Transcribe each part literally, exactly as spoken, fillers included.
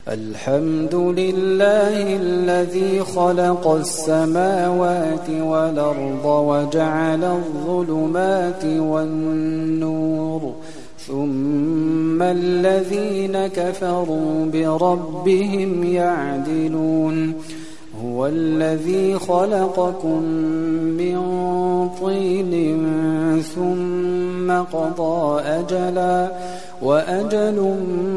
الحمد لله الذي خلق السماوات والأرض وجعل الظلمات والنور ثم الذين كفروا بربهم يعدلون هو الذي خلقكم من طين ثم قضى أجلا وأجل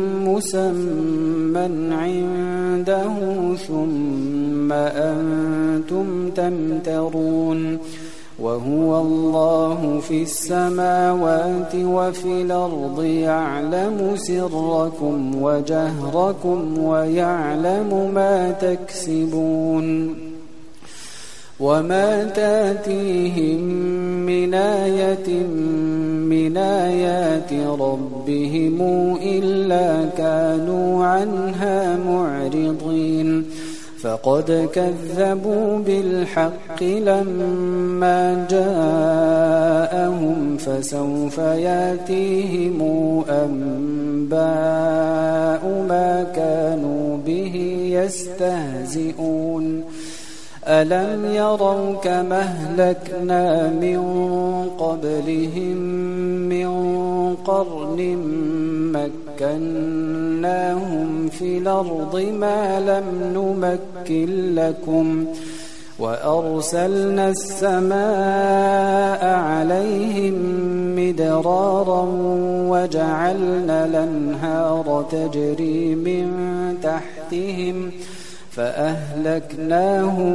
مسمى عنده ثم أنتم تمترون وهو الله في السماوات وفي الأرض يعلم سركم وجهركم ويعلم ما تكسبون وما تاتيهم من آية من آيات ربهم إلا كانوا عنها معرضين فقد كذبوا بالحق لما جاءهم فسوف ياتيهم أنباء ما كانوا به يستهزئون ألم يروا كما أهلكنا من قبلهم من قرن مكناهم في الأرض ما لم نمكن لكم وأرسلنا السماء عليهم مدرارا وجعلنا الأنهار تجري من تحتهم فأهلكناهم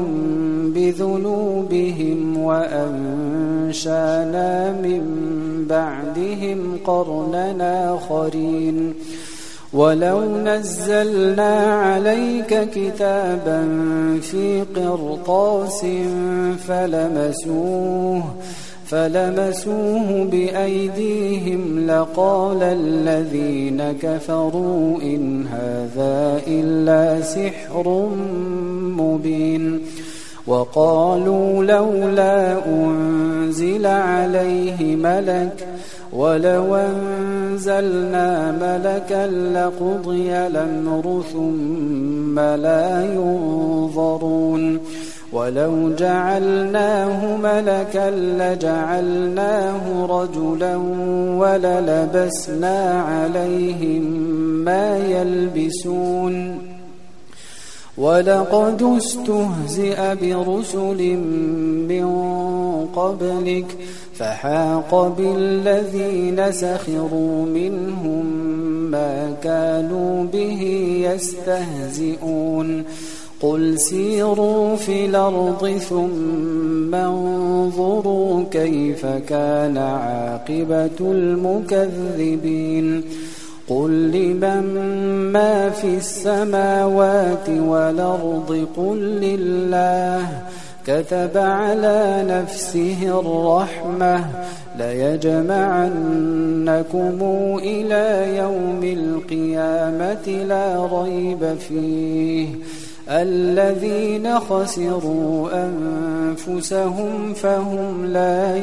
بذنوبهم وأنشأنا من بعدهم قرنا آخرين ولو نزلنا عليك كتابا في قرطاس فلمسوه فلمسوه بأيديهم لقال الذين كفروا إن هذا إلا سحر مبين وقالوا لولا أنزل عليه ملك ولو أنزلنا ملكا لقضي الأمر ثم لا ينظرون ولو جعلناه ملكا لجعلناه رجلا وللبسنا عليهم ما يلبسون ولقد استهزئ برسل من قبلك فحاق بالذين سخروا منهم ما كانوا به يستهزئون قل سيروا في الأرض ثم انظروا كيف كان عاقبة المكذبين قل لمن ما في السماوات والأرض قل لله كتب على نفسه الرحمة ليجمعنكم إلى يوم القيامة لا ريب فيه الذين خسروا أنفسهم فهم لا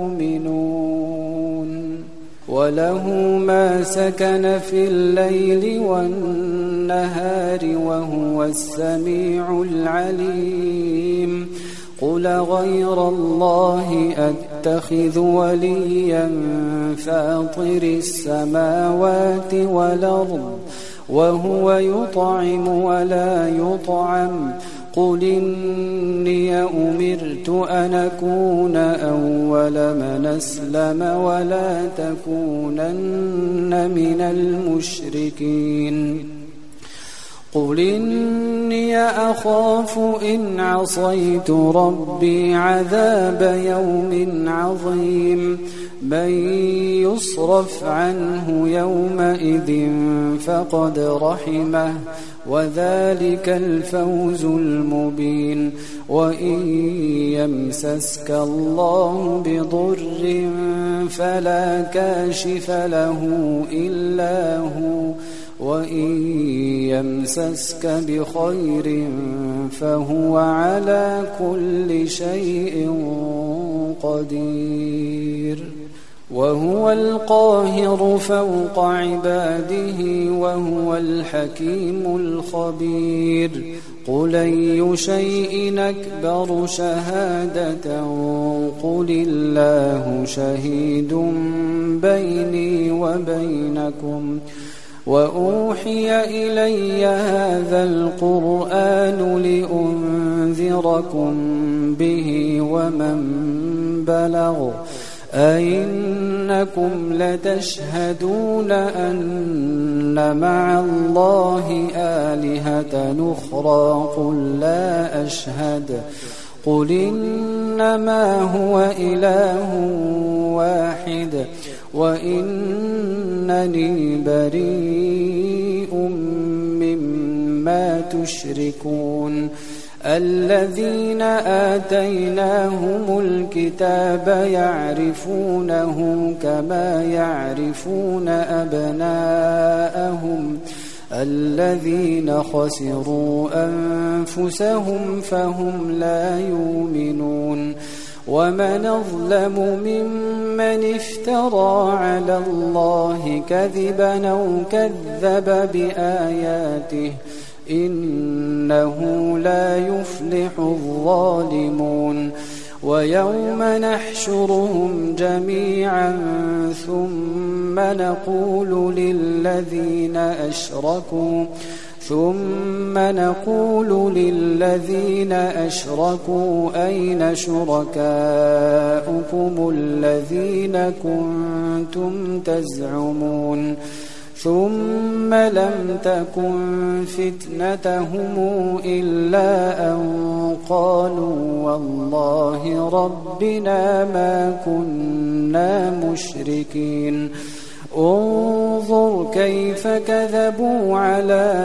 يؤمنون وله ما سكن في الليل والنهار وهو السميع العليم قل غير الله أتخذ وليا فاطر السماوات والأرض وهو يطعم ولا يطعم قل إني أمرت أن أكون أول من أسلم ولا تكونن من المشركين قل إني أخاف إن عصيت ربي عذاب يوم عظيم من يصرف عنه يومئذ فقد رحمه وذلك الفوز المبين وإن يمسسك الله بضر فلا كاشف له إلا هو وإن يمسسك بخير فهو على كل شيء قدير وهو القاهر فوق عباده وهو الحكيم الخبير قل أي شيء أكبر شهادة قل الله شهيد بيني وبينكم وأوحي إلي هذا القرآن لأنذركم به ومن بلغ أئنكم لتشهدون أن مع الله آلهة أخرى قل لا أشهد قل إنما هو إله واحد وإنني بريء مما تشركون الذين آتيناهم الكتاب يعرفونه كما يعرفون أبناءهم الذين خسروا أنفسهم فهم لا يؤمنون ومن أظلم ممن افترى على الله كذبا أو كذب بآياته إنه لا يفلح الظالمون ويوم نحشرهم جميعا ثم نقول للذين أشركوا ثم نقول للذين أشركوا أين شركاؤكم الذين كنتم تزعمون ثم لم تكن فتنتهم إلا أن قالوا والله ربنا ما كنا مشركين انظر كيف كذبوا على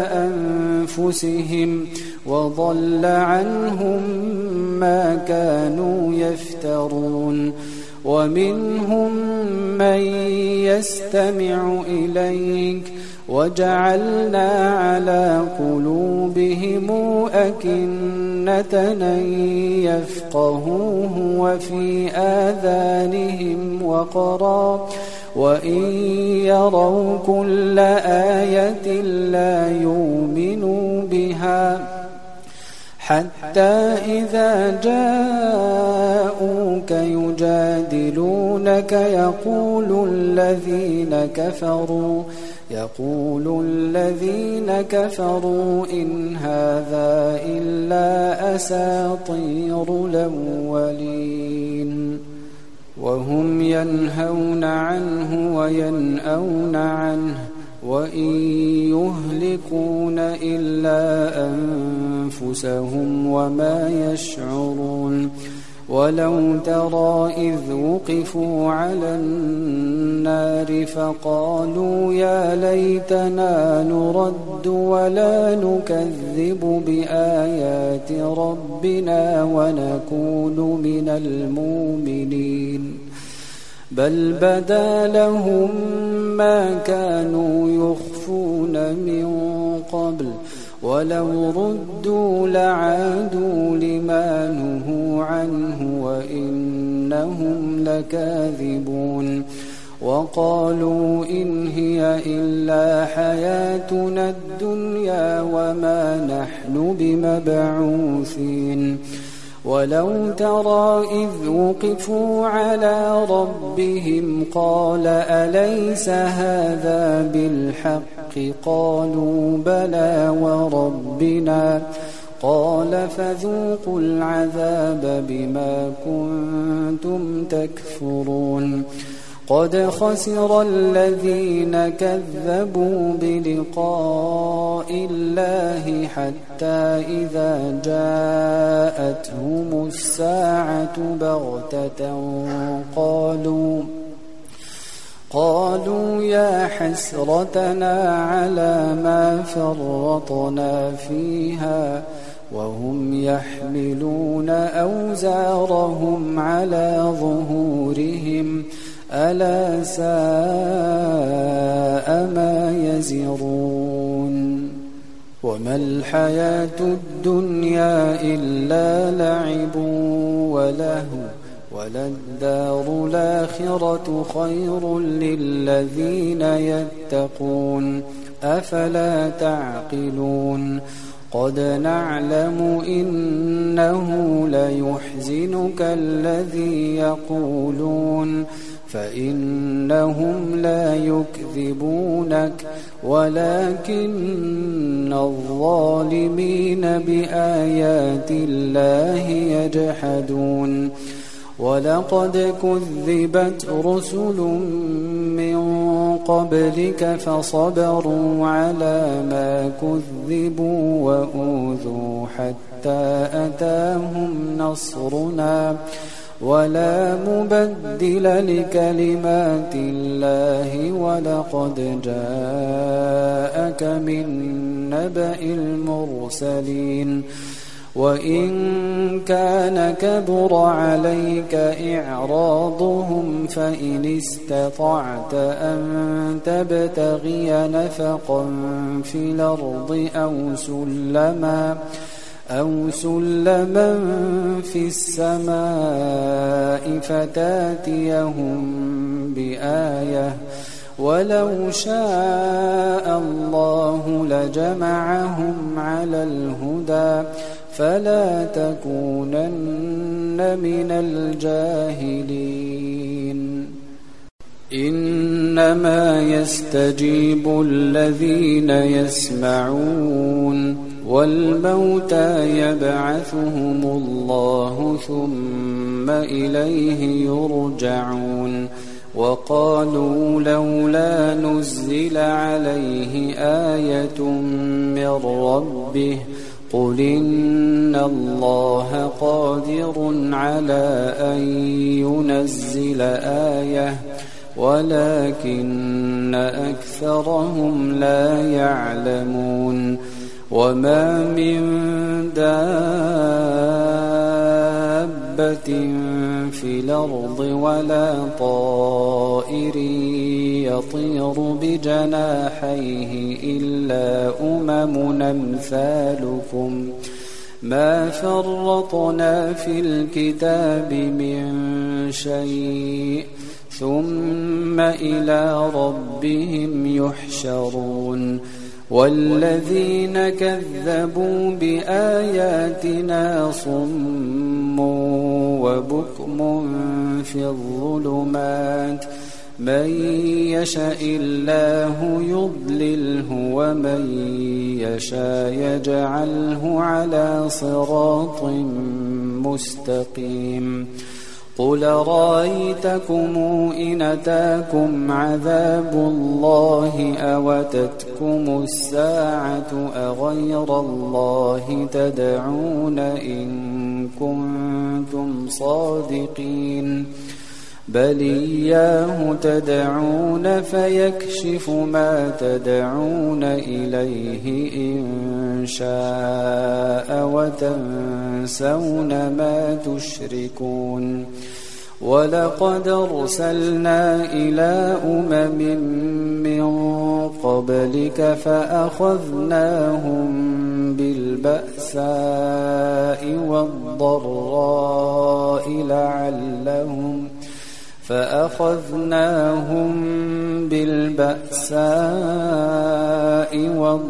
أنفسهم وضل عنهم ما كانوا يفترون ومنهم من يستمع إليك وجعلنا على قلوبهم أكنة أن يفقهوه وفي آذانهم وقرا وإن يروا كل آية لا يؤمنوا بها حتى إذا جاءوك يجادلونك يقول الذين كفروا يقول الذين كفروا إن هذا إلا أساطير الأولين وهم ينهون عنه وينأون عنه وإن يهلكون إلا أنفسهم وما يشعرون ولو ترى إذ وقفوا على النار فقالوا يا ليتنا نرد ولا نكذب بآيات ربنا ونكون من المؤمنين بل بدا لهم ما كانوا يخفون من قبل ولو ردوا لعادوا لما نهوا عنه وإنهم لكاذبون وقالوا إن هي إلا حياتنا الدنيا وما نحن بمبعوثين ولو ترى إذ وقفوا على ربهم قال أليس هذا بالحق قالوا بلى وربنا قال فذوقوا العذاب بما كنتم تكفرون قد خسر الذين كذبوا بلقاء الله حتى إذا جاءتهم الساعة بغتة قالوا قالوا يا حسرتنا على ما فرطنا فيها وهم يحملون أوزارهم على ظهورهم ألا ساء ما يزرون وما الحياة الدنيا إلا لعب ولهو وللدار الآخرة خير للذين يتقون أفلا تعقلون قد نعلم إنه ليحزنك الذي يقولون فإنهم لا يكذبونك ولكن الظالمين بآيات الله يجحدون ولقد كذبت رسل من قبلك فصبروا على ما كذبوا وأوذوا حتى أتاهم نصرنا ولا مبدل لكلمات الله ولقد جاءك من نبأ المرسلين وإن كان كبر عليك إعراضهم فإن استطعت أن تبتغي نفقا في الأرض أو سلما أو سلما في السماء فتاتيهم بآية ولو شاء الله لجمعهم على الهدى فلا تكونن من الجاهلين إنما يستجيب الذين يسمعون والموتى يبعثهم الله ثم إليه يرجعون وقالوا لولا نزل عليه آية من ربه قل إن الله قادر على أن ينزل آية ولكن أكثرهم لا يعلمون وما من دابة في الأرض ولا طائر يطير بجناحيه إلا أمم أمثالكم ما فرطنا في الكتاب من شيء ثم إلى ربهم يحشرون والذين كذبوا بآياتنا صم وبكم في الظلمات من يشاء الله يضلله ومن يشاء يجعله على صراط مستقيم قل رأيتكم إن أتاكم عذاب الله أوتتكم الساعة أغير الله تدعون إن كنتم صادقين بل إياه تدعون فيكشف ما تدعون إليه إن شاء وتنسون ما تشركون ولقد أرسلنا إلى أمم من قبلك فأخذناهم بالبأساء والضراء لعلهم فأخذناهم بالبأساء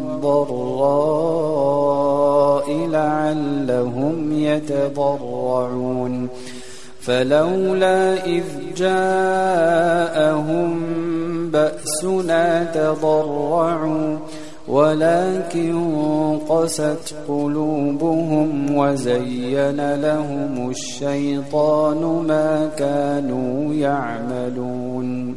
والضراء لعلهم يتضرعون فلولا إذ جاءهم بأسنا تضرعوا ولكن قست قلوبهم وزين لهم الشيطان ما كانوا يعملون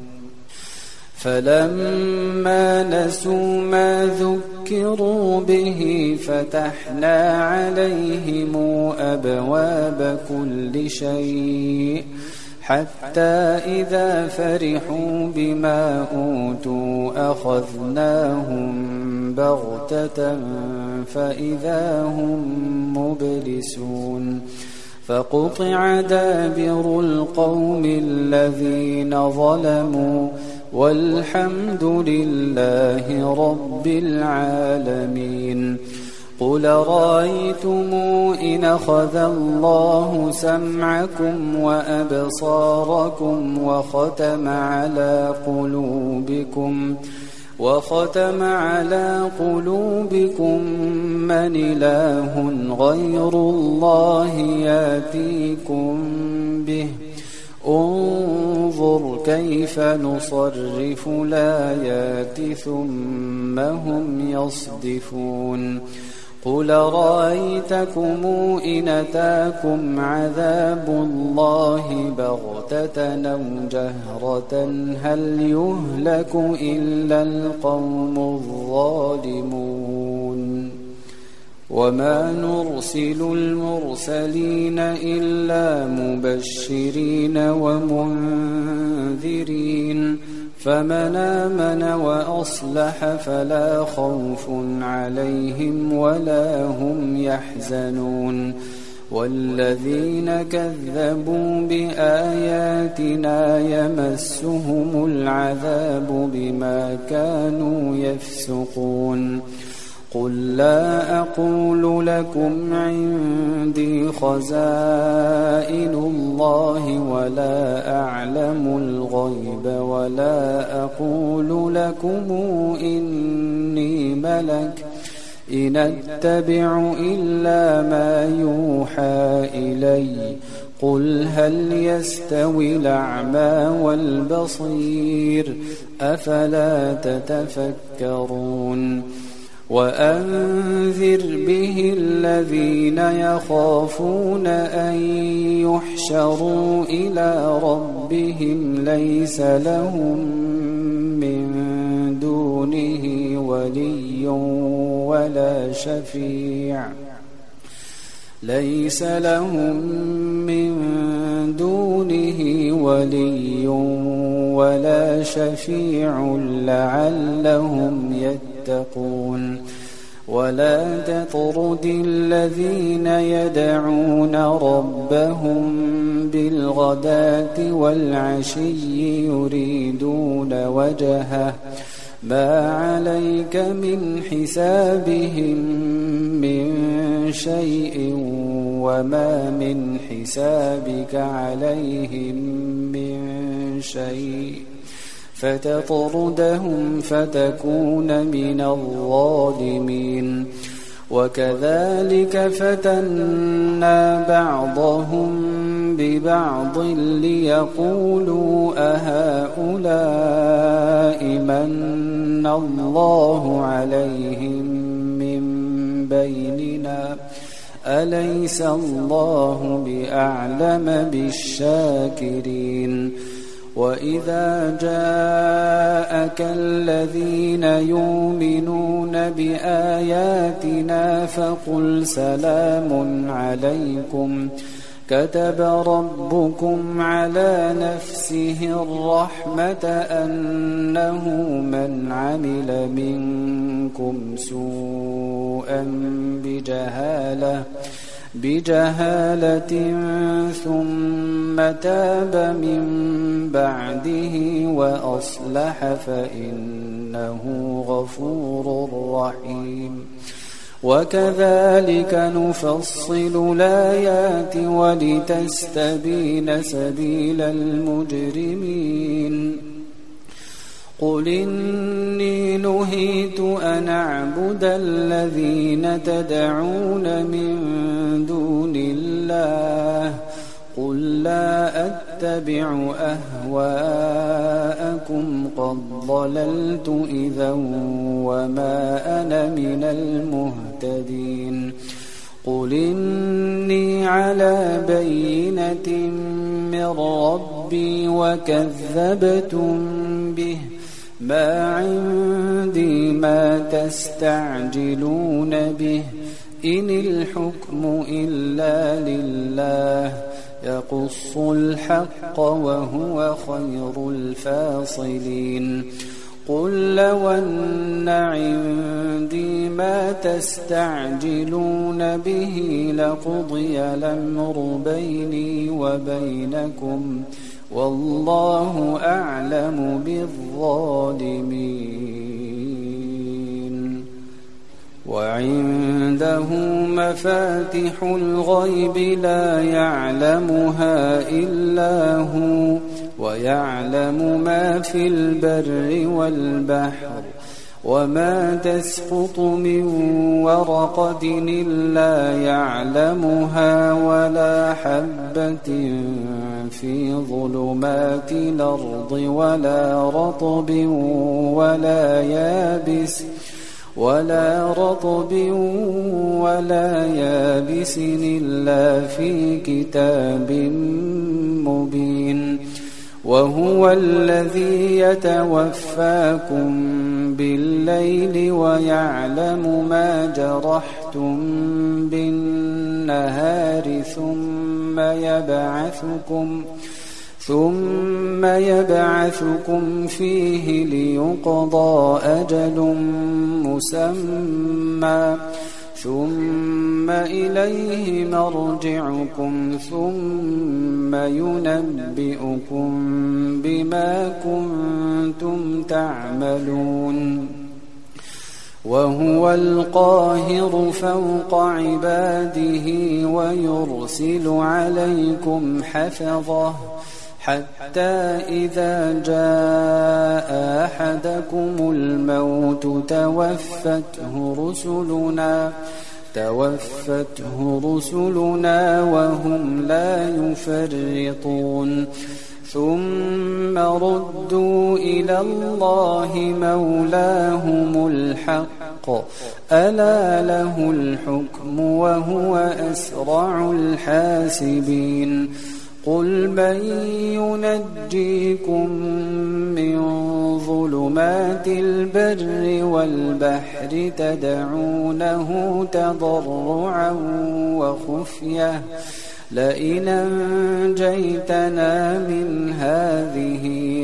فلما نسوا ما ذكروا به فتحنا عليهم أبواب كل شيء حتى إذا فرحوا بما أوتوا أخذناهم بغتة فإذا هم مبلسون فقطع دابر القوم الذين ظلموا والحمد لله رب العالمين قل رأيتم إن أخذ الله سمعكم وأبصاركم وختم على قلوبكم وختم على قلوبكم من إله غير الله يأتيكم به انظر كيف نصرف الآيات ثم هم يصدفون قل رأيتكم إن أتاكم عذاب الله بغتة أو جهرة هل يهلك إلا القوم الظالمون وما نرسل المرسلين إلا مبشرين ومنذرين فمن آمن وأصلح فلا خوف عليهم ولا هم يحزنون والذين كذبوا بآياتنا يمسهم العذاب بما كانوا يفسقون قل لا أقول لكم عندي خزائن الله ولا أعلم الغيب ولا أقول لكم إني ملك إن أتبع إلا ما يوحى إلي قل هل يستوي الأعمى والبصير أفلا تتفكرون وأنذر به الذين يخافون أن يحشروا إلى ربهم ليس لهم من دونه ولي ولا شفيع ليس لهم من دونه ولي ولا شفيع لعلهم يتقون ولا تطرد الذين يدعون ربهم بالغداة والعشي يريدون وجهه ما عليك من حسابهم من شيء وما من حسابك عليهم من شيء فتطردهم فتكون من الظالمين وكذلك فتنا بعضهم ببعض ليقولوا أهؤلاء من الله عليهم من بيننا أليس الله بأعلم بالشاكرين وإذا جاءك الذين يؤمنون بآياتنا فقل سلام عليكم كتب ربكم على نفسه الرحمة أنه من عمل منكم سوءا بجهالة بجهالة ثم تاب من بعده وأصلح فإنه غفور رحيم وكذلك نفصل الآيات ولتستبين سبيل المجرمين قل إني نهيت أن أعبد الذين تدعون من دون الله قل لا أتبع أهواءكم قد ضللت إذا وما أنا من المهتدين قل إني على بينة من ربي وكذبتم به ما عندي ما تستعجلون به إن الحكم إلا لله يقص الحق وهو خير الفاصلين قل لو أن عندي ما تستعجلون به لقضي الأمر بيني وبينكم والله أعلم بالظالمين وعنده وعنده مفاتح الغيب لا يعلمها إلا هو ويعلم ما في البر والبحر وما تسقط من ورقة إلا يعلمها ولا حبة في ظلمات الأرض ولا رطب ولا يابس ولا رطب ولا يابس إلا في كتاب مبين. وهو الذي يتوفاكم بالليل ويعلم ما جرحتم بالنهار ثم يبعثكم ثم يبعثكم فيه ليقضى أجل مسمى ثم إليه مرجعكم ثم ينبئكم بما كنتم تعملون. وهو القاهر فوق عباده ويرسل عليكم حفظه حتى إذا جاء أحدكم الموت توفته رسلنا توفته رسلنا وهم لا يفرطون ثم ردوا إلى الله مولاهم الحق ألا له الحكم وهو أسرع الحاسبين. قل من ينجيكم من ظلمات البر والبحر تدعونه تضرعا وخفية لئن أنجيتنا من هذه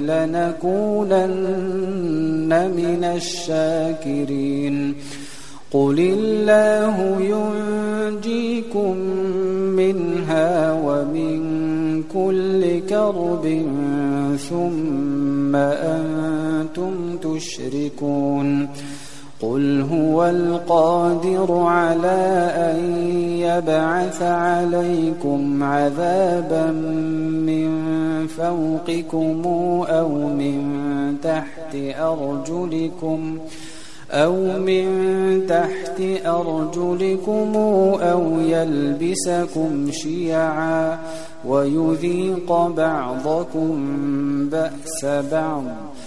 لنكونن من الشاكرين. قل الله ينجيكم منها ومن كل كرب ثم أنتم تشركون. قل هو القادر على أن يبعث عليكم عذابا من فوقكم أو من تحت أرجلكم أو من تحت أرجلكم أو يلبسكم شيعا ويذيق بعضكم بأس بعض.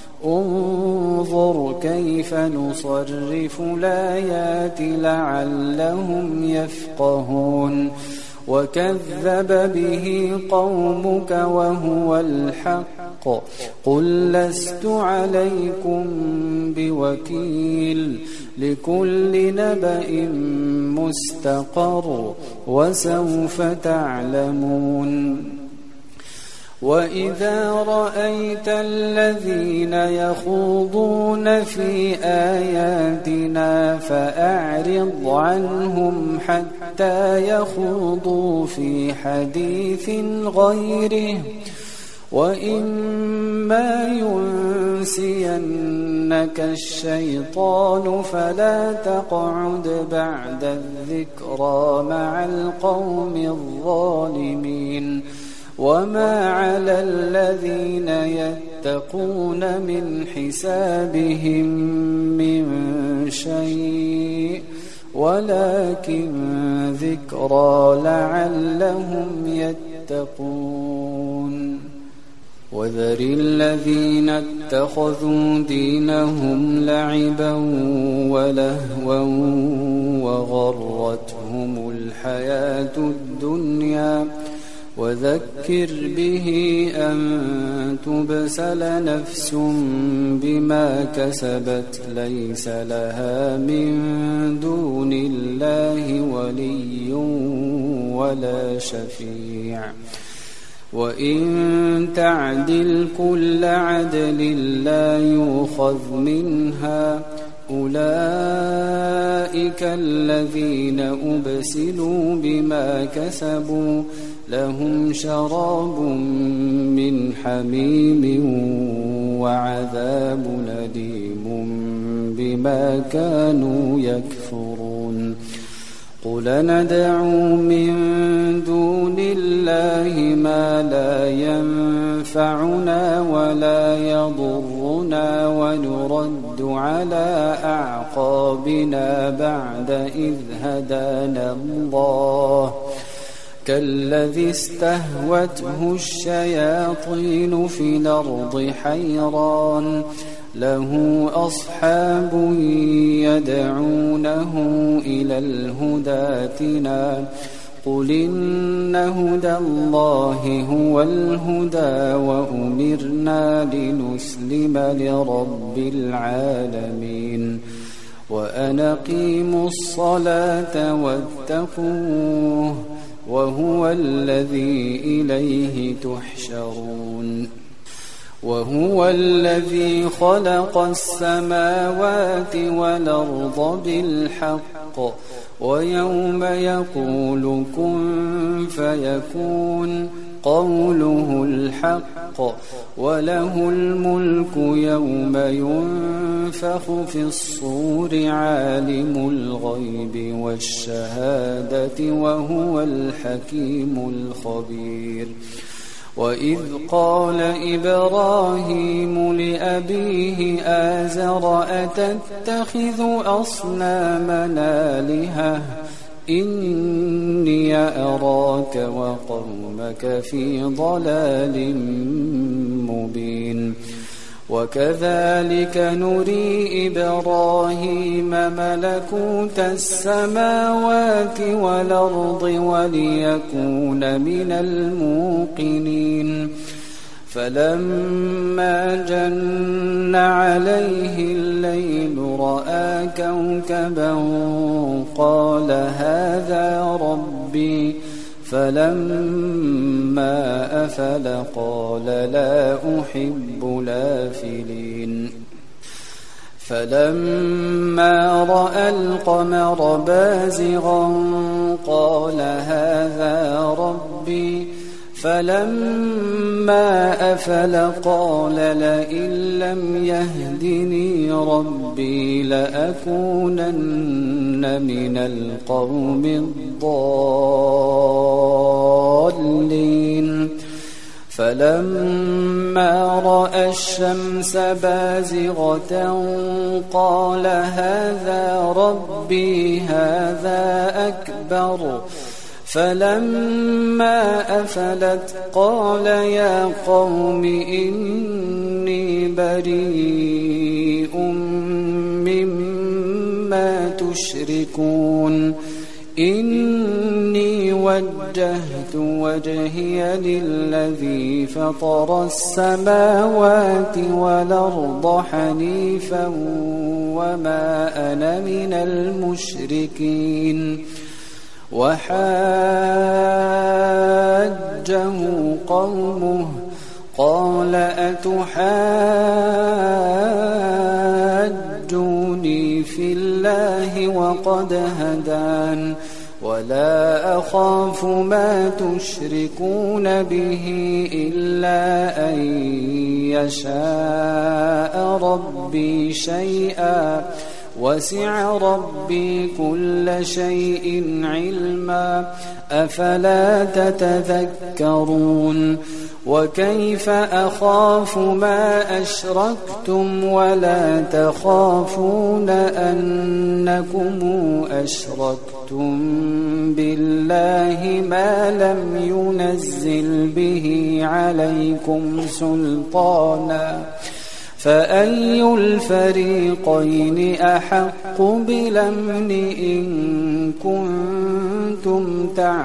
انظر كيف نصرف الآيات لعلهم يفقهون. وكذب به قومك وهو الحق قل لست عليكم بوكيل لكل نبأ مستقر وسوف تعلمون. وإذا رأيت الذين يخوضون في آياتنا فأعرض عنهم حتى يخوضوا في حديث غيره وإما ينسينك الشيطان فلا تقعد بعد الذكرى مع القوم الظالمين. وما على الذين يتقون من حسابهم من شيء ولكن ذكرى لعلهم يتقون. وذر الذين اتخذوا دينهم لعبا ولهوا وغرتهم الحياة الدنيا وذكر به أن تبسل نفس بما كسبت ليس لها من دون الله ولي ولا شفيع وإن تعدل كل عدل لا يؤخذ منها أولئك الذين أبسلوا بما كسبوا لهم شراب من حميم وعذاب أليم بما كانوا يكفرون. قل ندعو من دون الله ما لا ينفعنا ولا يضرنا ونرد على أعقابنا بعد إذ هدانا الله كالذي استهوته الشياطين في الأرض حيران له أصحاب يدعونه إلى الهدى ائتنا قل إن هدى الله هو الهدى وأمرنا لنسلم لرب العالمين وأن أقيموا الصلاة واتقوه وهو الذي إليه تحشرون وهو الذي خلق السماوات والأرض بالحق ويوم يقول كن فيكون قوله الحق وله الملك يوم ينفخ في الصور عالم الغيب والشهادة وهو الحكيم الخبير وإذ قال إبراهيم لأبيه آزر أتتخذ أصنامنا آلهة إني أراك وقومك في ضلال مبين وكذلك نري إبراهيم ملكوت السماوات والأرض وليكون من الموقنين فلما جن عليه الليل رأى كوكبا قال هذا ربي فلما أفل قال لا أحب الآفلين فلما رأى القمر بازغا قال هذا ربي فلما أفل قال لئن لم يهدني ربي لأكونن من القوم الضالين فلما رأى الشمس بازغة قال هذا ربي هذا أكبر فلما أفلت قال يا قوم إني بريء مما تشركون إني وجهت وجهي للذي فطر السماوات والأرض حنيفا وما أنا من المشركين وحاجه قومه قال أتحاجوني في الله وقد هدان ولا أخاف ما تشركون به إلا أن يشاء ربي شيئا وسع ربي كل شيء علما أفلا تتذكرون وكيف أخاف ما أشركتم ولا تخافون أنكم أشركتم بالله ما لم ينزل به عليكم سلطانا فأي الفريقين أحق بالأمن إن كنتم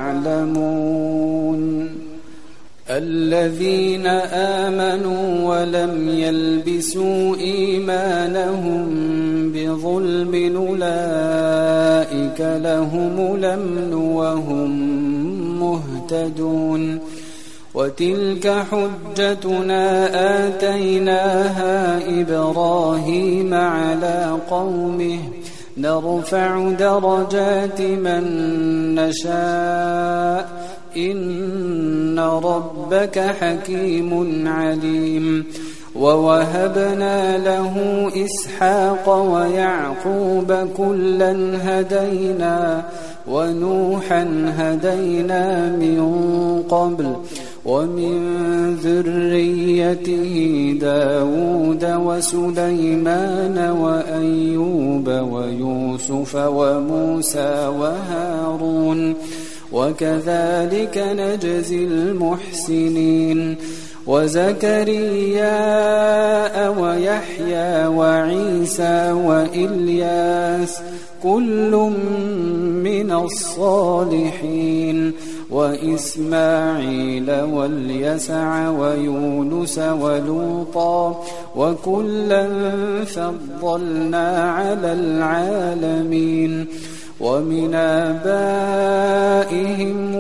تعلمون الذين آمنوا ولم يلبسوا إيمانهم بظلم أولئك لهم الأمن وهم مهتدون وتلك حجتنا آتيناها إبراهيم على قومه نرفع درجات من نشاء إن ربك حكيم عليم ووهبنا له إسحاق ويعقوب كلا هدينا ونوحا هدينا من قبل ومن ذريته داود وسليمان وأيوب ويوسف وموسى وهارون وكذلك نجزي المحسنين وزكريا ويحيى وعيسى وإلياس كل من الصالحين وإسماعيل واليسع ويونس ولوطا وكلا فضلنا على العالمين ومن آبائهم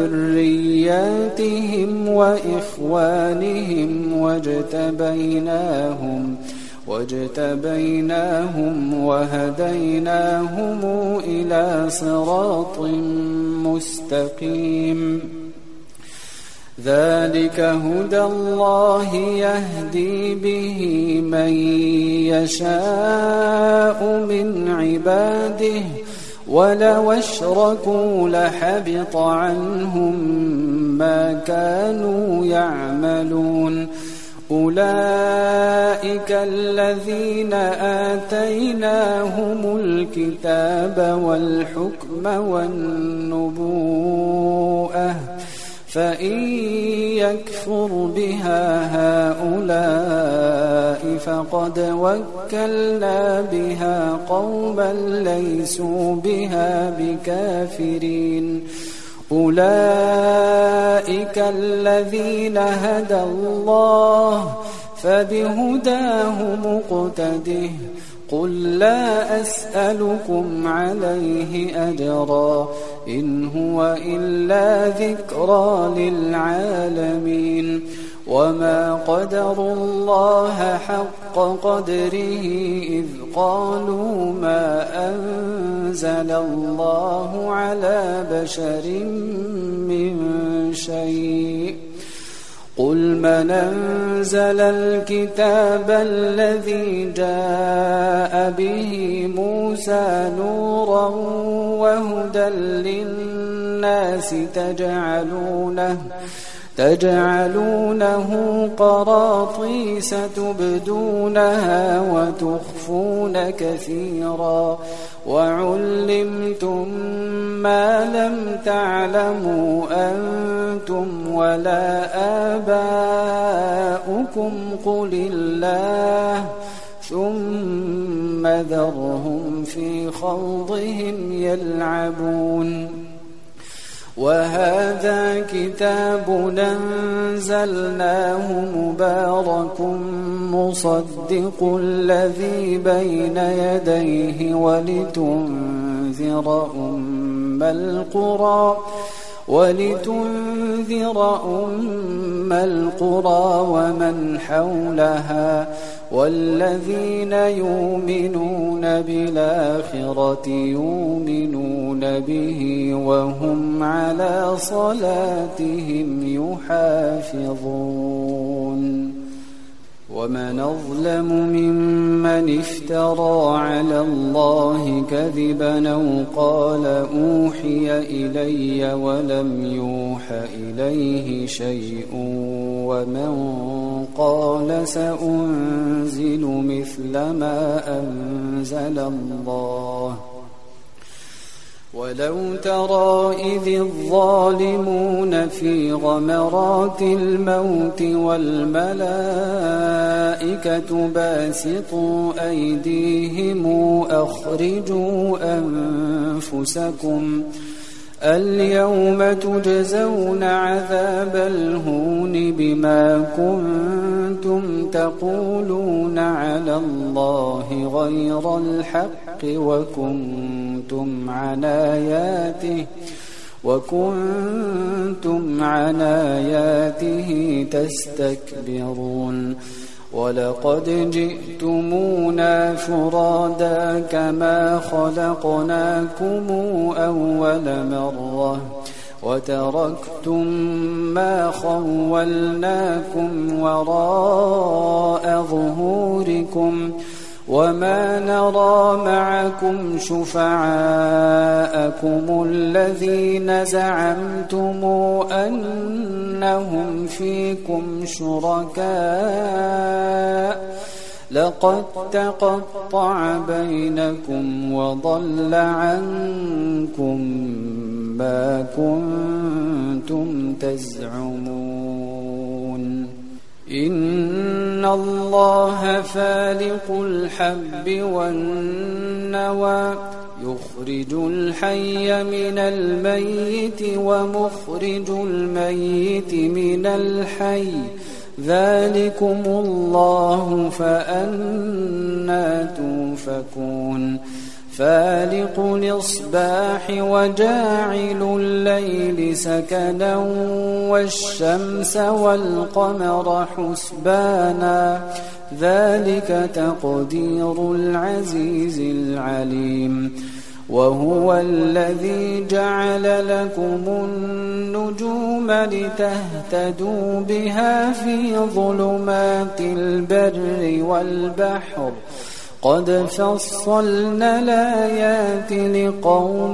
وذرياتهم وإخوانهم واجتبيناهم واجتبيناهم وهديناهم إلى صراط مستقيم ذلك هدى الله يهدي به من يشاء من عباده ولو أشركوا لحبط عنهم ما كانوا يعملون أولئك الذين آتيناهم الكتاب والحكم والنبوءة فإن يكفر بها هؤلاء فقد وكلنا بها قوما ليسوا بها بكافرين أولئك الذين هدى الله فبهداه مقتده قل لا أسألكم عليه أجرا إن هو إلا ذكرى للعالمين وما قدروا الله حق قدره إذ قالوا ما أنزل الله على بشر من شيء قل من أنزل الكتاب الذي جاء به موسى نورا وهدى للناس تجعلونه تجعلونه قراطيس تبدونها وتخفون كثيرا وعلمتم ما لم تعلموا أنتم ولا آباؤكم قل الله ثم ذرهم في خوضهم يلعبون وهذا كتاب أنزلناه مبارك مصدق الذي بين يديه ولتنذر أم القرى ولتنذر أم القرى ومن حولها والذين يؤمنون بالآخرة يؤمنون به وهم على صلاتهم يحافظون ومن أظلم ممن افترى على الله كذبا أو قال أوحي إلي ولم يوح إليه شيء ومن قال سأنزل مثل ما أنزل الله ولو ترى إذ الظالمون في غمرات الموت والملائكة باسطوا أيديهم أخرجوا أنفسكم اليوم تجزون عذاب الهون بما كنتم تقولون على الله غير الحق وكنتم عن آياته وكنتم عن آياته تستكبرون ولقد جئتمونا فرادا كما خلقناكم أول مرة وتركتم ما خولناكم وراء ظهوركم وما نرى معكم شفعاءكم الذين زعمتم أنهم فيكم شركاء لقد تقطع بينكم وضل عنكم ما كنتم تزعمون إن الله فالق الحب والنوى يخرج الحي من الميت ومخرج الميت من الحي ذلكم الله فأنى توفكون فالق الإصباح وجاعل الليل سكنا والشمس والقمر حسبانا ذلك تقدير العزيز العليم وهو الذي جعل لكم النجوم لتهتدوا بها في ظلمات البر والبحر قد فصلنا الآيات لقوم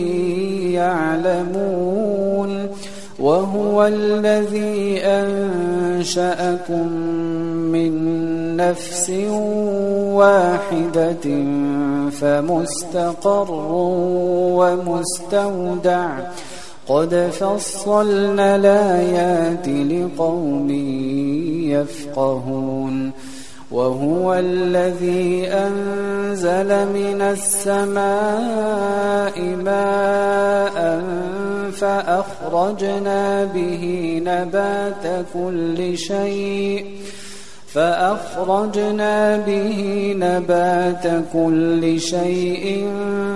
يعلمون وهو الذي أنشأكم من نفس واحدة فمستقر ومستودع قد فصلنا الآيات لقوم يفقهون وهو الذي أنزل من السماء ماء فأخرجنا به نبات كل شيء فأخرجنا به نبات كل شيء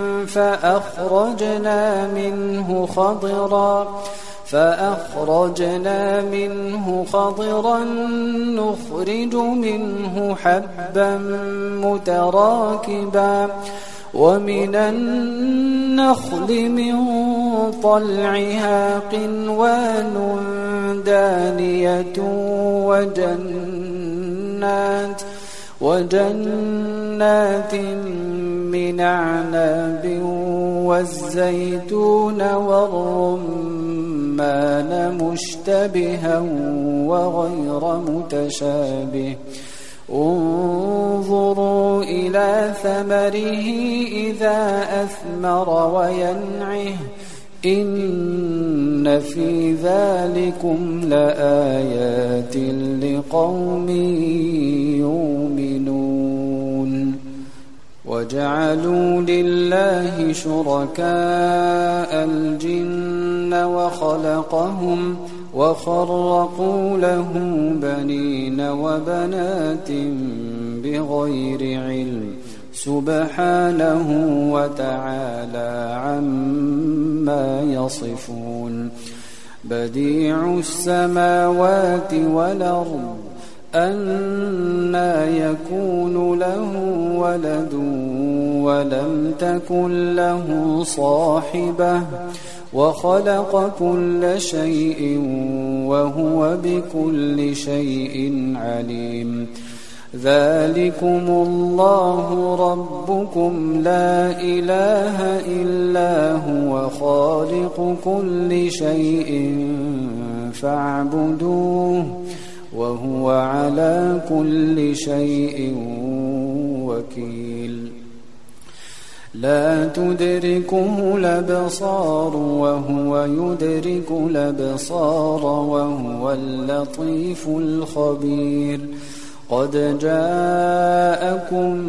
فأخرجنا منه خضرا فأخرجنا منه خضرا نخرج منه حبا متراكبا ومن النخل من طلعها قنوان دانية وجنات وجنات من أعناب والزيتون والرمان مشتبها وغير متشابه انظروا إلى ثمره إذا أثمر وينعه إن في ذلكم لآيات لقوم يؤمنون وجعلوا لله شركاء الجن وخلقهم وخرقوا له بنين وبنات بغير علم سبحانه وتعالى عما يصفون بديع السماوات والأرض أنى يكون له ولد ولم تكن له صاحبة وخلق كل شيء وهو بكل شيء عليم ذلكم الله ربكم لا إله إلا هو خالق كل شيء فاعبدوه وهو على كل شيء وكيل لا تدركه الأبصار وهو يدرك الأبصار وهو اللطيف الخبير قد جاءكم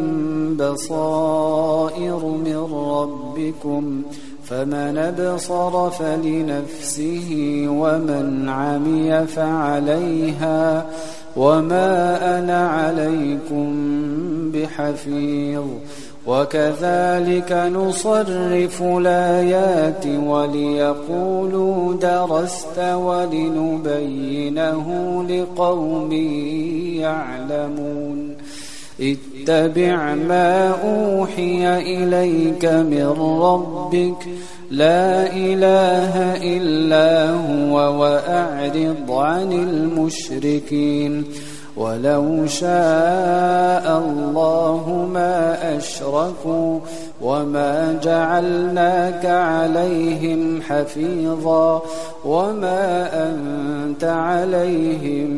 بصائر من ربكم فمن أبصر فلنفسه ومن عمي فعليها وما أنا عليكم بحفيظ وكذلك نصرف الآيات وليقولوا درست ولنبينه لقوم يعلمون اتبع ما أوحي إليك من ربك لا إله إلا هو وأعرض عن المشركين ولو شاء الله ما أشركوا وما جعلناك عليهم حفيظا وما أنت عليهم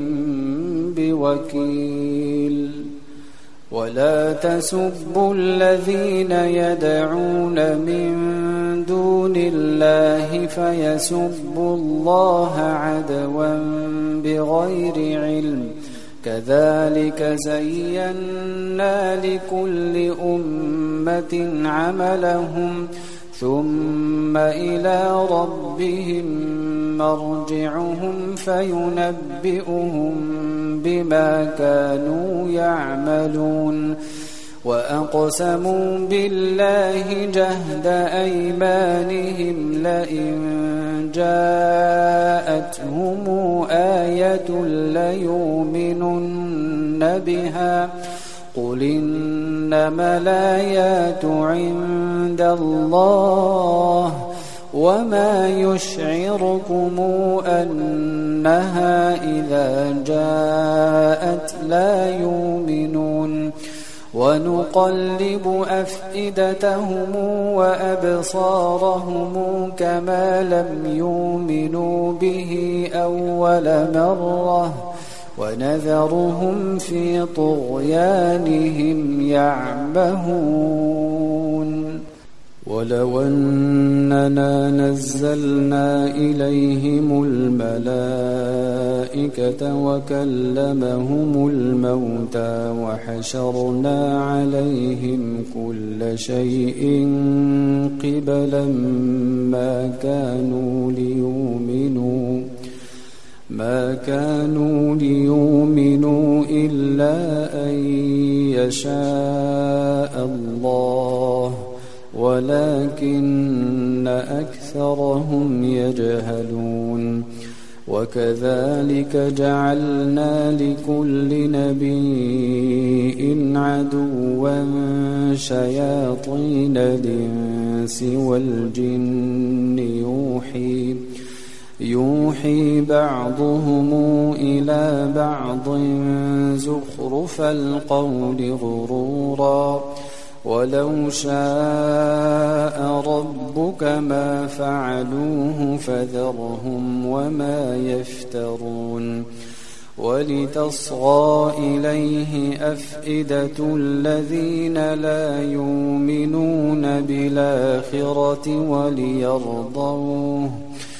بوكيل ولا تسبوا الذين يدعون من دون الله فيسبوا الله عدوا بغير علم كذلك زينا لكل أمة عملهم ثم إلى ربهم مرجعهم فينبئهم بما كانوا يعملون وأقسموا بالله جهد أيمانهم لئن جاءتهم آية ليؤمنن بها قل إنما الآيات عند الله وما يشعركم أنها إذا جاءت لا يؤمنون ونقلب أفئدتهم وأبصارهم كما لم يؤمنوا به أول مرة ونذرهم في طغيانهم يعمهون ولو أننا نزلنا إليهم الملائكة وكلمهم الموتى وحشرنا عليهم كل شيء قبلا ما كانوا ليؤمنوا ما كانوا ليؤمنوا إلا أن يشاء الله ولكن أكثرهم يجهلون وكذلك جعلنا لكل نبي عدوا شياطين الإنس والجن يوحي يوحي بعضهم إلى بعض زخرف القول غرورا ولو شاء ربك ما فعلوه فذرهم وما يفترون ولتصغى إليه أفئدة الذين لا يؤمنون بالآخرة وليرضوه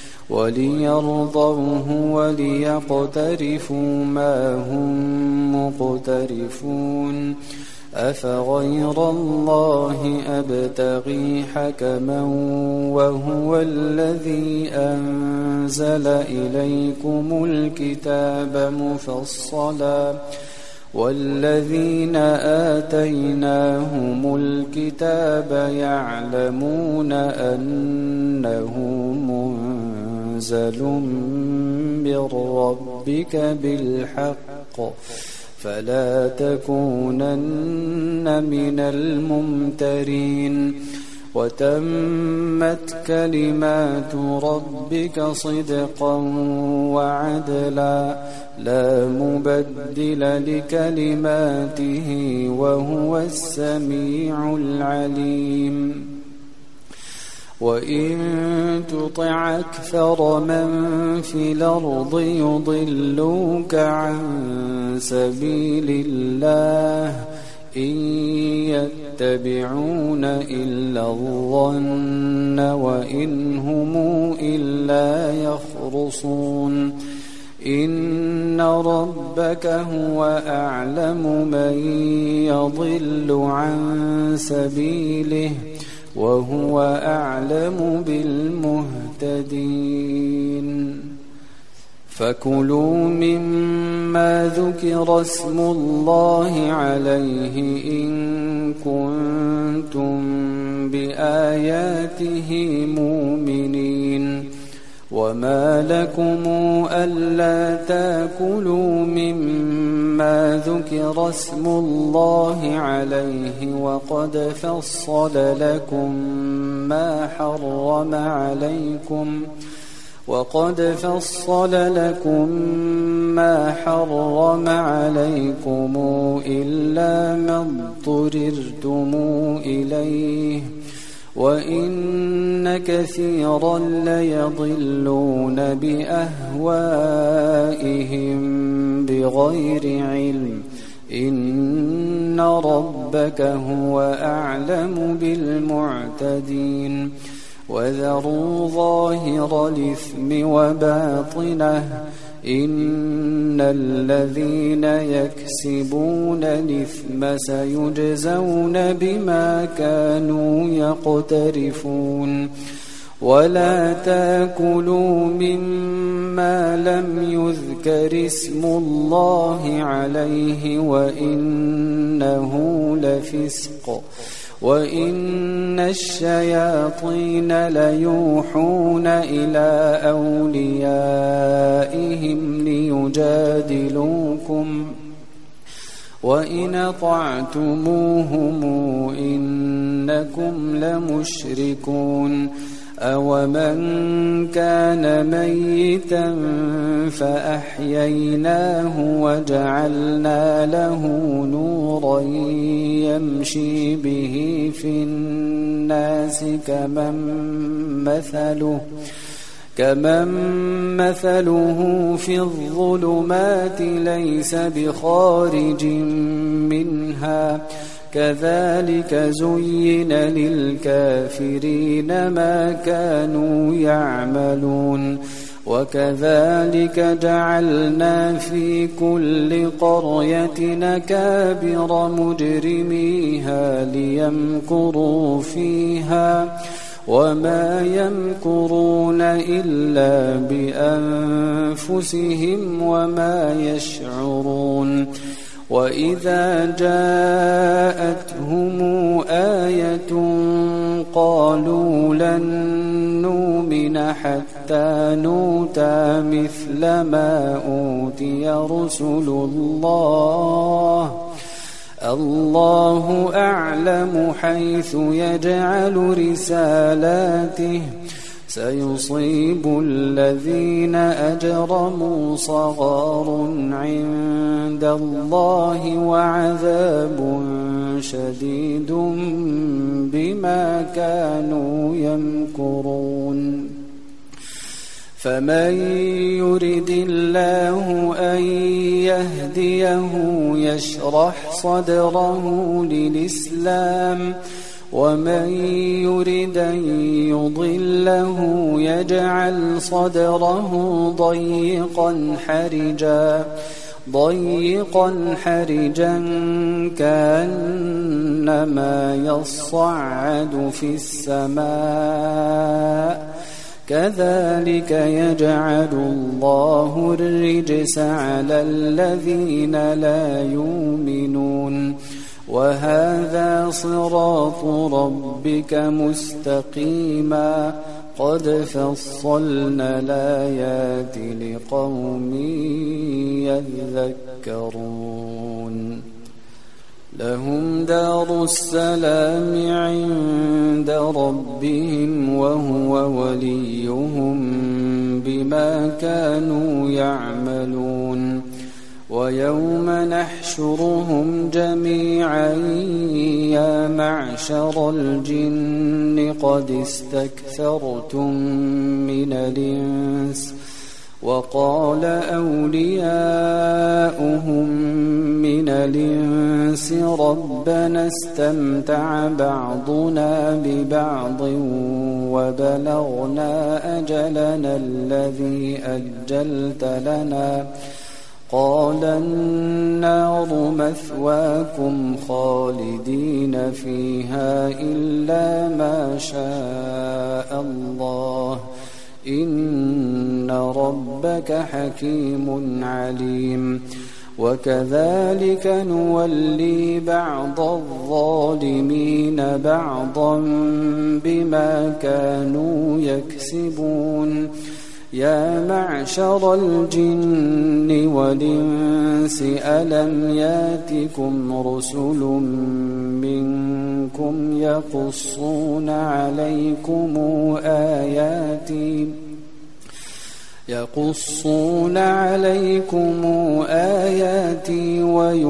وليرضوه وليقترفوا ما هم مقترفون أفغير الله أبتغي حكما وهو الذي أنزل إليكم الكتاب مفصلا والذين آتيناهم الكتاب يعلمون أنه منزل من ربك بالحق فلا تكونن من الممترين وتمت كلمات ربك صدقا وعدلا لا مبدل لكلماته وهو السميع العليم وإن تطع أكثر من في الأرض يضلوك عن سبيل الله إن يتبعون إلا الظن وإن هم إلا يخرصون إن ربك هو أعلم من يضل عن سبيله وهو أعلم بالمهتدين فكلوا مما ذكر اسم الله عليه إن كنتم بآياته مؤمنين وما لكم ألا تأكلوا مما ذكر اسم الله عليه وقد فصل لكم ما حرم عليكم وقد فصل لكم ما حرم عليكم إلا ما اضطررتم إليه وإن كثيرا ليضلون بأهوائهم بغير علم إن ربك هو أعلم بالمعتدين وذروا ظاهر الإثم وباطنه إن الذين يكسبون الإثم سيجزون بما كانوا يقترفون ولا تأكلوا مما لم يذكر اسم الله عليه وإنه لفسق وإن الشياطين ليوحون إلى أوليائهم ليجادلوكم وإن أطعتموهم إنكم لمشركون أومن كان ميتا فأحييناه وجعلنا له نورا يمشي به في الناس كمن مثله كمن مثله في الظلمات ليس بخارج منها كذلك زين للكافرين ما كانوا يعملون وكذلك جعلنا في كل قرية أكابر مجرميها ليمكروا فيها وما يمكرون إلا بأنفسهم وما يشعرون وإذا جاءتهم آية قالوا لن نؤمن حتى نؤتى مثل ما أوتي رسل الله الله أعلم حيث يجعل رسالاته سيصيب الذين أجرموا صغار عند الله وعذاب شديد بما كانوا يمكرون فمن يرد الله أن يهديه يشرح صدره للإسلام ومن يرد أن يضله يجعل صدره ضيقا حرجا ضيقا حرجا كأنما يصعد في السماء كذلك يجعل الله الرجس على الذين لا يؤمنون وهذا صراط ربك مستقيما قد فصلنا الآيات لقوم يذكرون لهم دار السلام عند ربهم وهو وليهم بما كانوا يعملون ويوم نحشرهم جميعا يا معشر الجن قد استكثرتم من الإنس وقال أولياؤهم من الإنس ربنا استمتع بعضنا ببعض وبلغنا أجلنا الذي أجلت لنا قال النار مثواكم خالدين فيها إلا ما شاء الله إن ربك حكيم عليم وكذلك نولي بعض الظالمين بعضا بما كانوا يكسبون يا معشر الجن والإنس ألم ياتكم رسل منكم يقصون عليكم آياتي يقصون عليكم آياتي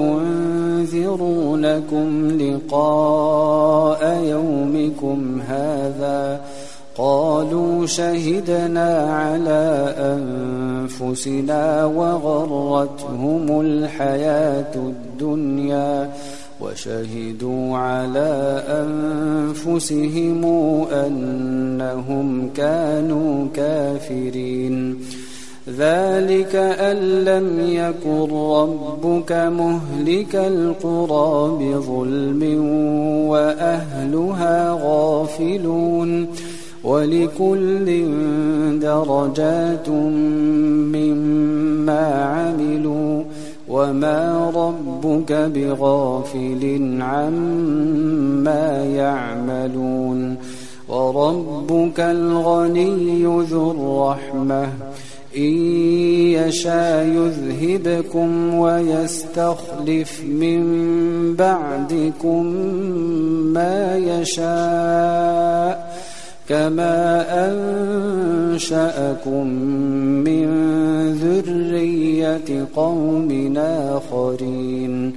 وينذرونكم لقاء يومكم هذا قالوا شهدنا على أنفسنا وغرتهم الحياة الدنيا وشهدوا على أنفسهم أنهم كانوا كافرين ذلك أن لم يكن ربك مهلك القرى بظلم وأهلها غافلون ولكل درجات مما عملوا وما ربك بغافل عما يعملون وربك الغني ذو الرحمة إن يشاء يذهبكم ويستخلف من بعدكم ما يشاء كما أنشأكم من ذرية قوم آخرين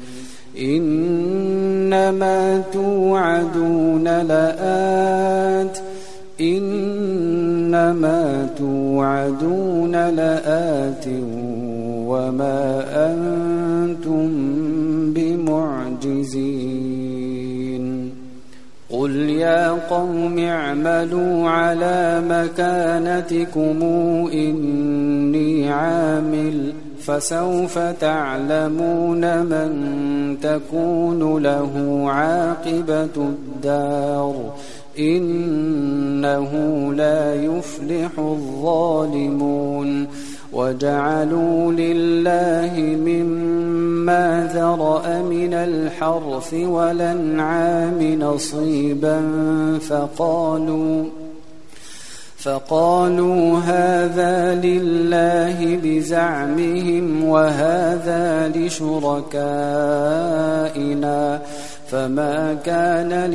إنما توعدون لآت إنما توعدون لآت وما أنتم بمعجزين قل يا قوم اعملوا على مكانتكم إني عامل فسوف تعلمون من تكون له عاقبة الدار إنه لا يفلح الظالمون وجعلوا لله مما ذرأ من الحرث والأنعام نصيبا فقالوا فقالوا هذا لله بزعمهم وهذا لشركائنا فما كان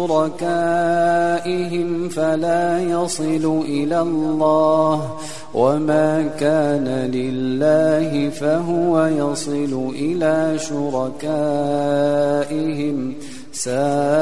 لشركائهم فلا يصل إلى الله وما كان لله فهو يصل إلى شركائهم ساء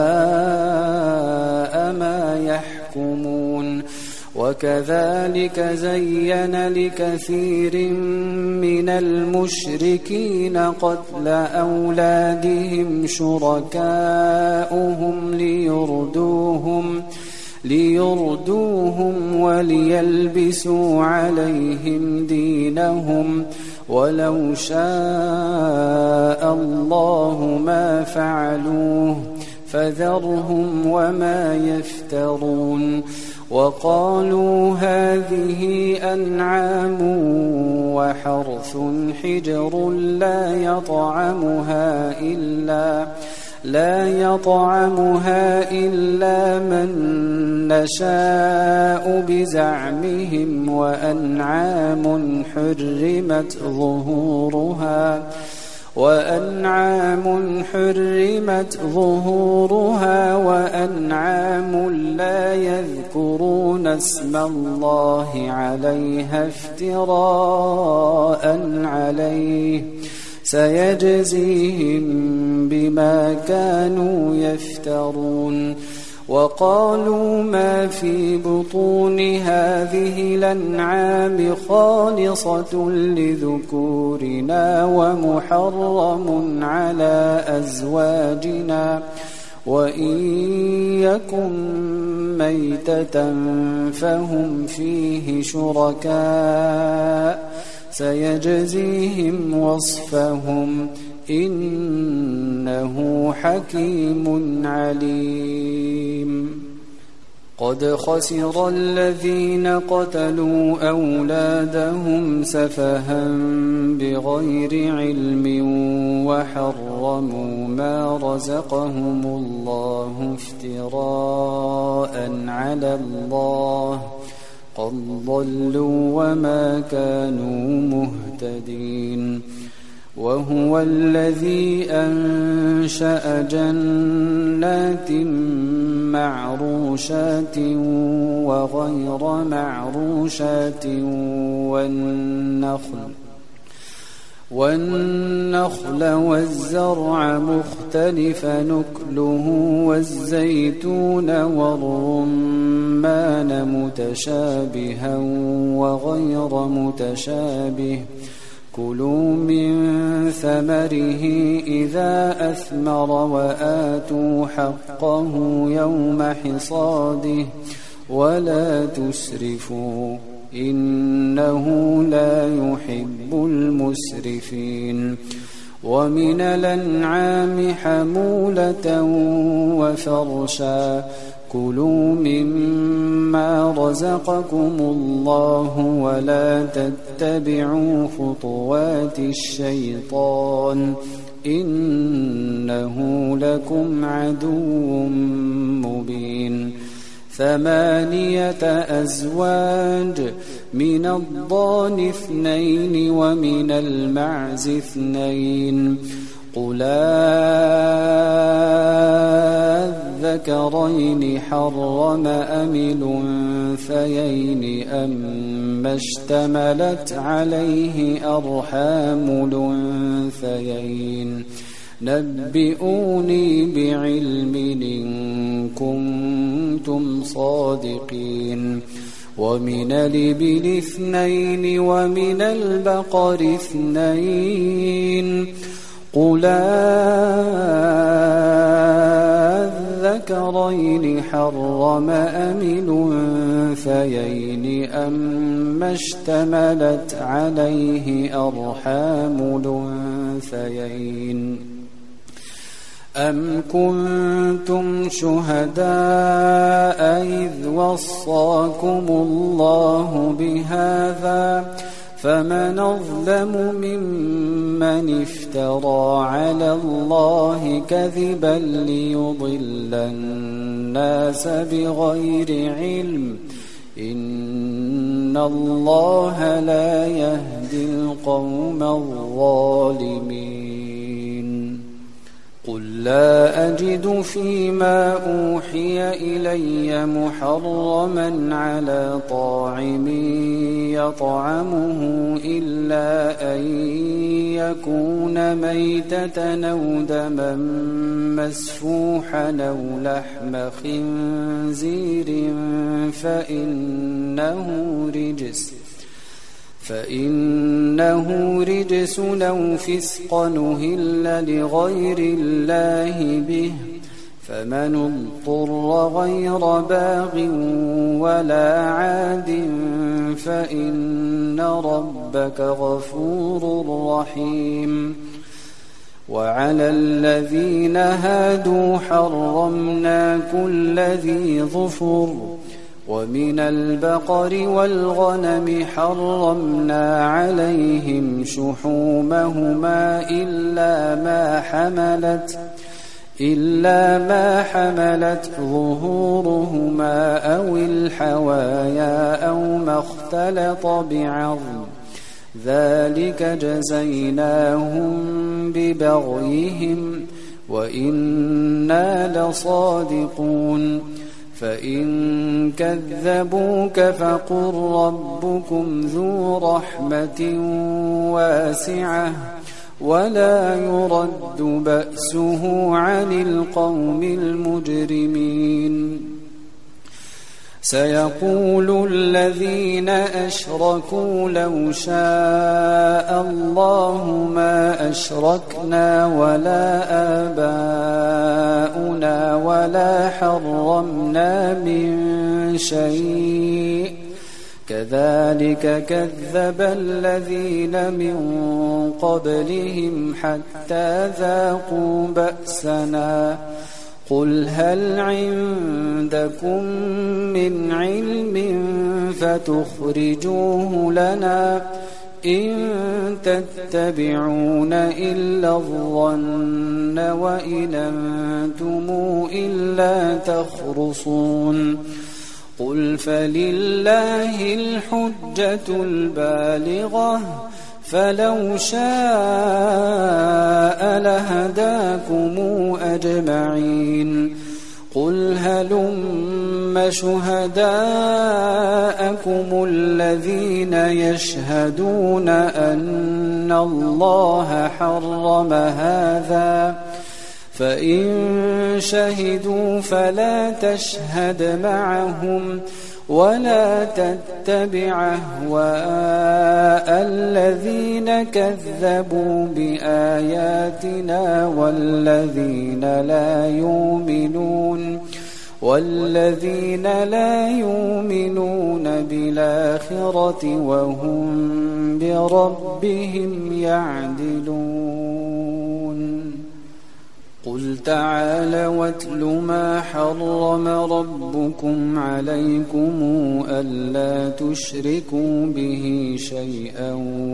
ما يحكمون وكذلك زين لكثير من المشركين قتل أولادهم شركاؤهم ليردوهم ليردوهم وليلبسوا عليهم دينهم ولو شاء الله ما فعلوه فذرهم وما يفترون وقالوا هذه أنعام وحرث حجر لا يطعمها إلا لا يطعمها إلا من نشاء بزعمهم وأنعام حرمت ظهورها وأنعام حرمت ظهورها وأنعام لا يذكرون اسم الله عليها افتراء عليه سيجزيهم بما كانوا يفترون وقالوا ما في بطون هذه الأنعام خالصة لذكورنا ومحرم على أزواجنا وإن يكن ميتة فهم فيه شركاء سيجزيهم وصفهم إنه حكيم عليم قد خسر الذين قتلوا أولادهم سفها بغير علم وحرموا ما رزقهم الله افتراء على الله قد ضلوا وما كانوا مهتدين وهو الذي أنشأ جنات معروشات وغير معروشات والنخل والنخل والزرع مختلفا نكله والزيتون والرمان متشابها وغير متشابه كلوا من ثمره إذا أثمر وآتوا حقه يوم حصاده ولا تسرفوا إنه لا يحب المسرفين ومن الأنعام حمولة وفرشا كلوا مما رزقكم الله ولا تتبعوا خطوات الشيطان إنه لكم عدو مبين ثمانية أزواج من الضأن اثنين ومن المعز اثنين قل الذكرين حرم أم الأنثيين أما اشتملت عليه أرحام الأنثيين نبئوني بعلم إن كنتم صادقين ومن الإبل اثنين ومن البقر اثنين قل الذكرين حرم أم الأنثيين أما اشتملت عليه أرحام الأنثيين أم كنتم شهداء إذ وصاكم الله بهذا فمن أظلم ممن افترى على الله كذبا ليضل الناس بغير علم إن الله لا يهدي القوم الظالمين قل لا أجد فيما أوحي إلي محرما على طاعم يطعمه إلا أن يكون ميتة أو دما مسفوحا أو لحم خنزير فإنه رجس فإنه رجس أو فسق أهل لغير الله به فمن اضطر غير باغ ولا عاد فإن ربك غفور رحيم وعلى الذين هادوا حرمنا كل ذي ظفر ومن البقر والغنم حرمنا عليهم شحومهما إلا ما حملت إلا ما حملت ظهورهما أو الحوايا أو ما اختلط بعظم ذلك جزيناهم ببغيهم وإنا لصادقون فإن كذبوك فقل ربكم ذو رحمة واسعة ولا يرد بأسه عن القوم المجرمين سيقول الذين أشركوا لو شاء الله ما أشركنا ولا آباؤنا ولا حرمنا من شيء كذلك كذب الذين من قبلهم حتى ذاقوا بأسنا قل هل عندكم من علم فتخرجوه لنا إن تتبعون إلا الظن وإن أنتم إلا تخرصون قل فلله الحجة البالغة فلو شاء لهداكم أجمعين قل هلم شهداءكم الذين يشهدون أن الله حرم هذا فإن شهدوا فلا تشهد معهم ولا تتبع أهواء الذين كذبوا بآياتنا والذين لا يؤمنون والذين لا يؤمنون بالآخرة وهم بربهم يعدلون قل تعالى واتل ما حرم ربكم عليكم ألا تشركوا به شيئا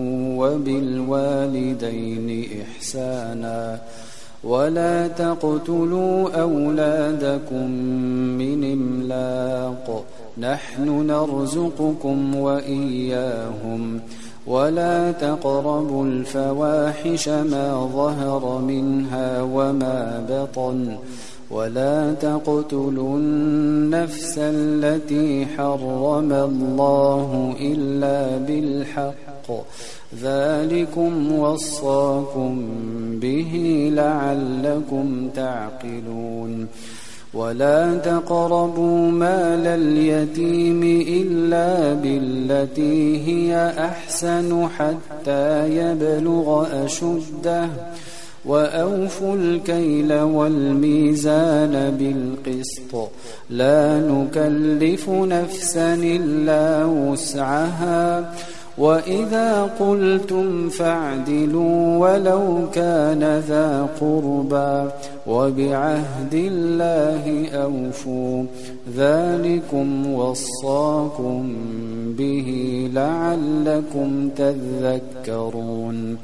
وبالوالدين إحسانا ولا تقتلوا أولادكم من إملاق نحن نرزقكم وإياهم ولا تقربوا الفواحش ما ظهر منها وما بطن ولا تقتلوا النفس التي حرم الله إلا بالحق ذلكم وصاكم به لعلكم تعقلون ولا تقربوا مال اليتيم إلا بالتي هي أحسن حتى يبلغ أشده وأوفوا الكيل والميزان بالقسط لا نكلف نفسا إلا وسعها وإذا قلتم فاعدلوا ولو كان ذا قربى وبعهد الله أوفوا ذلكم وصاكم به لعلكم تذكرون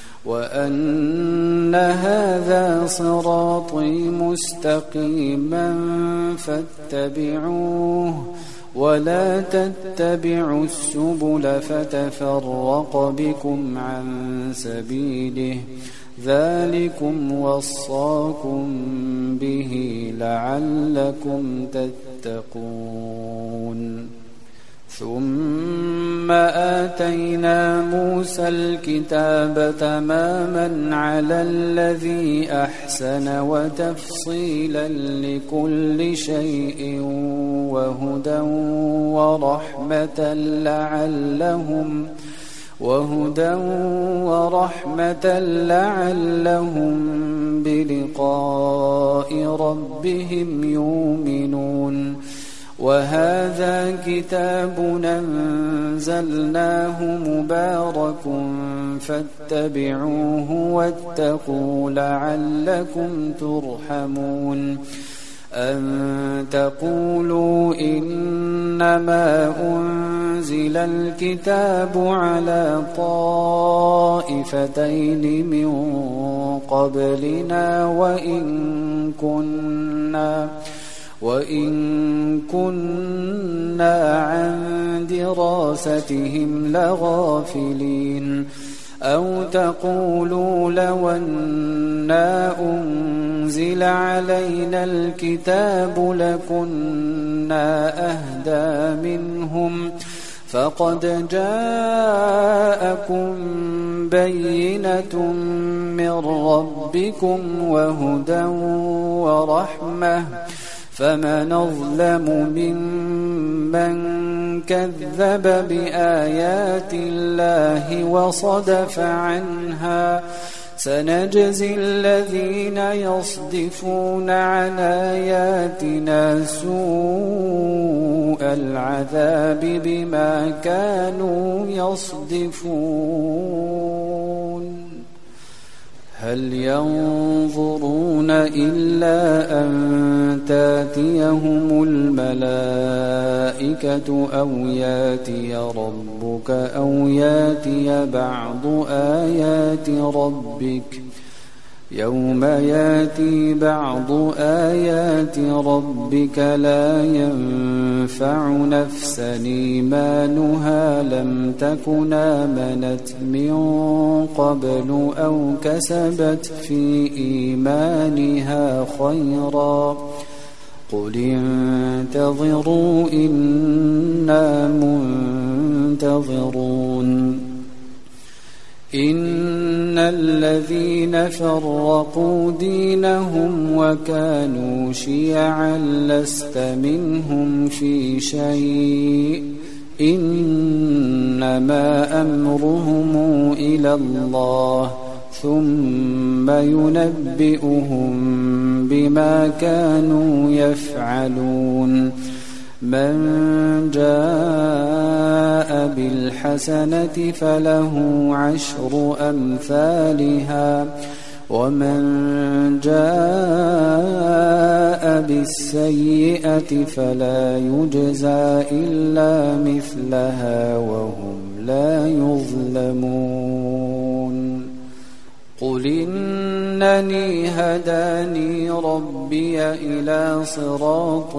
وأن هذا صراطي مستقيما فاتبعوه ولا تتبعوا السبل فتفرق بكم عن سبيله ذلكم وصاكم به لعلكم تتقون ثم آتينا موسى الكتاب تماما على الذي أحسن وتفصيلا لكل شيء وهدى ورحمة لعلهم وهدى ورحمة لعلهم بلقاء ربهم يؤمنون وهذا كتاب أنزلناه مبارك فاتبعوه واتقوا لعلكم ترحمون أن تقولوا إنما أنزل الكتاب على طائفتين من قبلنا وإن كنا وإن كنا عن دراستهم لغافلين أو تقولوا لو أنا أنزل علينا الكتاب لكنا أهدى منهم فقد جاءكم بينة من ربكم وهدى ورحمة فمن أظلم ممن كذب بآيات الله وصدف عنها سنجزي الذين يصدفون عن آياتنا سوء العذاب بما كانوا يصدفون هل ينظرون إلا أن تاتيهم الملائكة أو ياتي ربك أو ياتي بعض آيات ربك يوم ياتي بعض آيات ربك لا ينفع نفسا إيمانها لم تكن آمنت من قبل أو كسبت في إيمانها خيرا قل انتظروا إنا منتظرون إن الذين فرقوا دينهم وكانوا شيعا لست منهم في شيء إنما أمرهم إلى الله ثم ينبئهم بما كانوا يفعلون من جاء بالحسنة فله عشر أمثالها ومن جاء بالسيئة فلا يجزى إلا مثلها وهم لا يظلمون قل إنني هداني ربي إلى صراط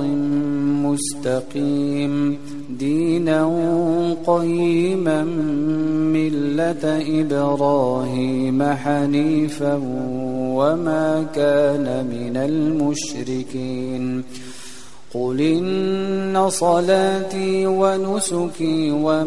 مستقيم دينا قيما ملة إبراهيم حنيفا وما كان من المشركين قل إن صلاتي ونسكي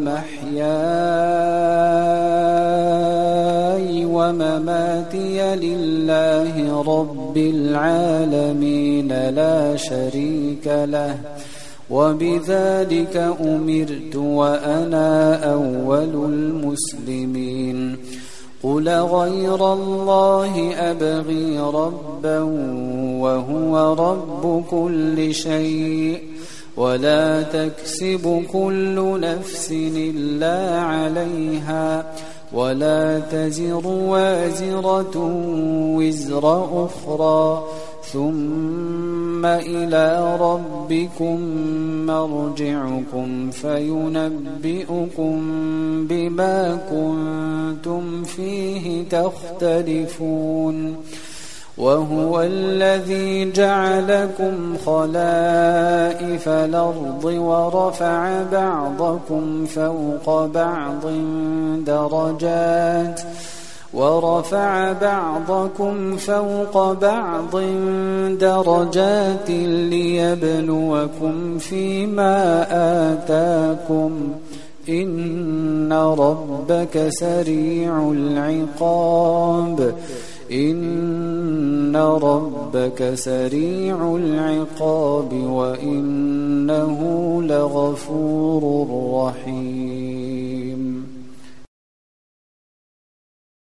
ومحياي ومماتي لله رب العالمين لا شريك له وبذلك أمرت وأنا أول المسلمين قل غير الله أبغي ربا وهو رب كل شيء ولا تكسب كل نفس إلا عليها ولا تزر وازرة وزر أخرى ثم إلى ربكم مرجعكم فينبئكم بما كنتم فيه تختلفون وهو الذي جعلكم خلائف الأرض ورفع بعضكم فوق بعض درجات ورفع بعضكم فوق بعض درجات ليبلوكم فيما آتاكم إن ربك سريع العقاب إن ربك سريع العقاب وإنه لغفور رحيم